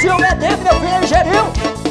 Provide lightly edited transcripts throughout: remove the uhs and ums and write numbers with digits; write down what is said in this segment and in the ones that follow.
ciúme é dentro, meu filho, Geril.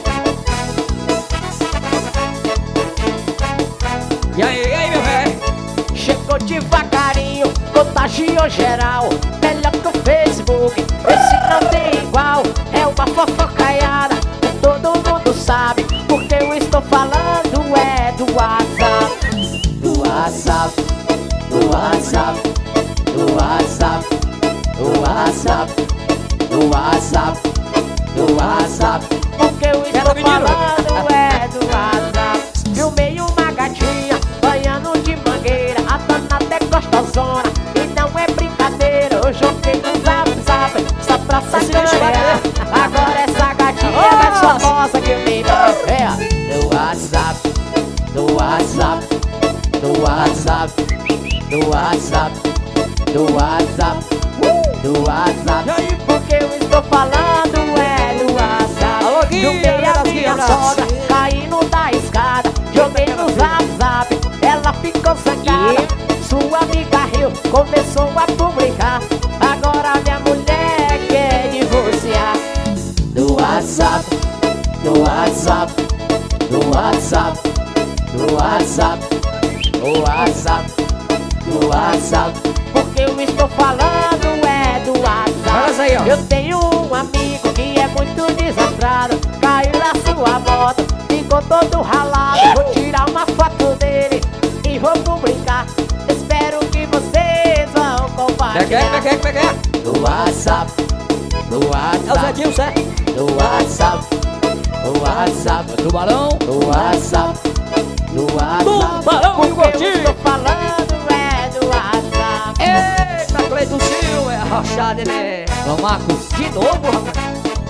E aí, meu velho? Chegou devagarinho, contagiou geral. Melhor que o Facebook, esse não tem igual. É uma fofocaiada, todo mundo sabe. Porque eu estou falando é do WhatsApp. Do WhatsApp, do WhatsApp, do WhatsApp, do WhatsApp, do WhatsApp, do WhatsApp. Porque eu estou falando é do WhatsApp. Filmei uma gatinha banhando de mangueira, a danada é gostosona e não é brincadeira. Eu joguei no zap zap só pra sacanear. Agora essa gatinha é mais famosa que o Neymar. É do WhatsApp, do WhatsApp, do WhatsApp, do WhatsApp, do WhatsApp, do WhatsApp. Porque eu estou falando é do WhatsApp. Filmei a minha sogra caindo da escada, joguei no zap zap, ela ficou zangada. Sua amiga riu, começou a publicar. Agora minha mulher quer divorciar. Do WhatsApp, do WhatsApp, do WhatsApp, do WhatsApp, do WhatsApp, do WhatsApp. Porque eu estou falando é do WhatsApp. Eu tenho um amigo que é muito desastrado, caiu na sua moto, ficou todo ralado. Vou tirar uma foto dele e vou publicar. Espero que vocês vão compartilhar. Pega. Do WhatsApp, do WhatsApp, É o Zedinho, certo? do WhatsApp, do WhatsApp, Tubarão. do WhatsApp, do WhatsApp. Tubarão e o Porque eu Gordinho. estou falando é do WhatsApp. Eita, Cleiton Silva, é arrochado, né? Vamos, Marcos. De novo, rapaz.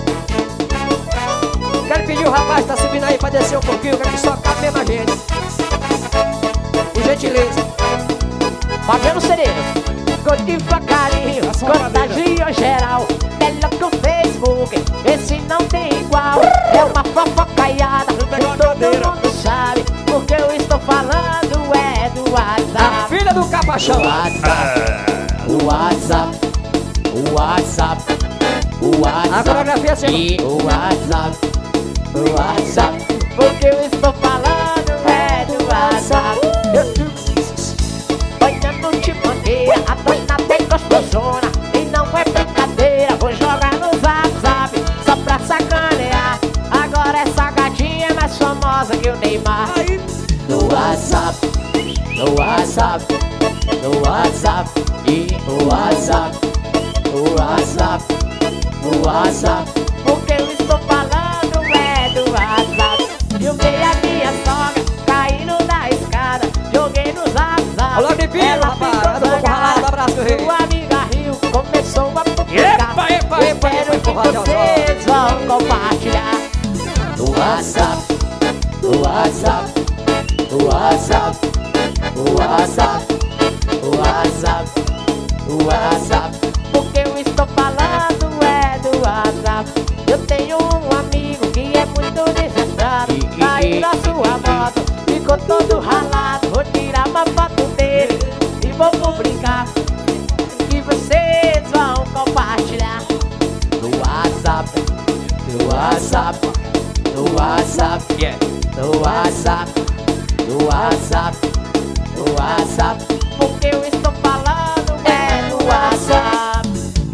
Quero pedir o rapaz que tá subindo aí pra descer um pouquinho, quero que só cabe mesmo a gente. Por gentileza. Fabiano Cerezo, ficou devagarinho, contagiou geral. Melhor que o Facebook, esse não tem igual. É uma fofocaiada, todo mundo sabe. Porque eu estou falando é do A WhatsApp. filha do Capachão. Do WhatsApp, o WhatsApp, o WhatsApp, o WhatsApp. A coreografia assim. E o WhatsApp, o WhatsApp. Porque eu estou falando é do WhatsApp. Eu olhando de mangueira, a danada é gostosona e não é brincadeira. Vou jogar no zap zap só pra sacanear. Agora essa gatinha é mais famosa que o Neymar. Do WhatsApp, do WhatsApp, do WhatsApp, e o WhatsApp, o WhatsApp, o WhatsApp. Porque eu estou falando é do WhatsApp. Filmei a minha sogra caindo da escada, joguei no zap zap. Alô, Pipinho, ela rapaz, ficou eu vou ralar, zangada. abraço, meu rei. Sua amiga riu, começou a publicar. Epa, Espero que vocês vão compartilhar. Do WhatsApp, do WhatsApp, do WhatsApp, do WhatsApp, do WhatsApp, do WhatsApp. Porque eu estou falando é do WhatsApp. Eu tenho um amigo que é muito desastrado, caiu na sua moto, ficou todo ralado. Vou tirar uma foto dele e vou publicar. Que vocês vão compartilhar. Do WhatsApp, do WhatsApp, do WhatsApp, do WhatsApp, do WhatsApp, do WhatsApp. Porque eu estou falando é do WhatsApp.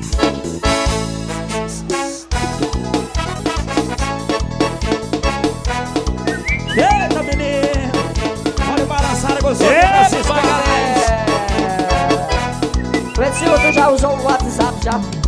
Eita, menino! Olha o balançar, gostou? Cleiton Silva, tu já usou o WhatsApp já?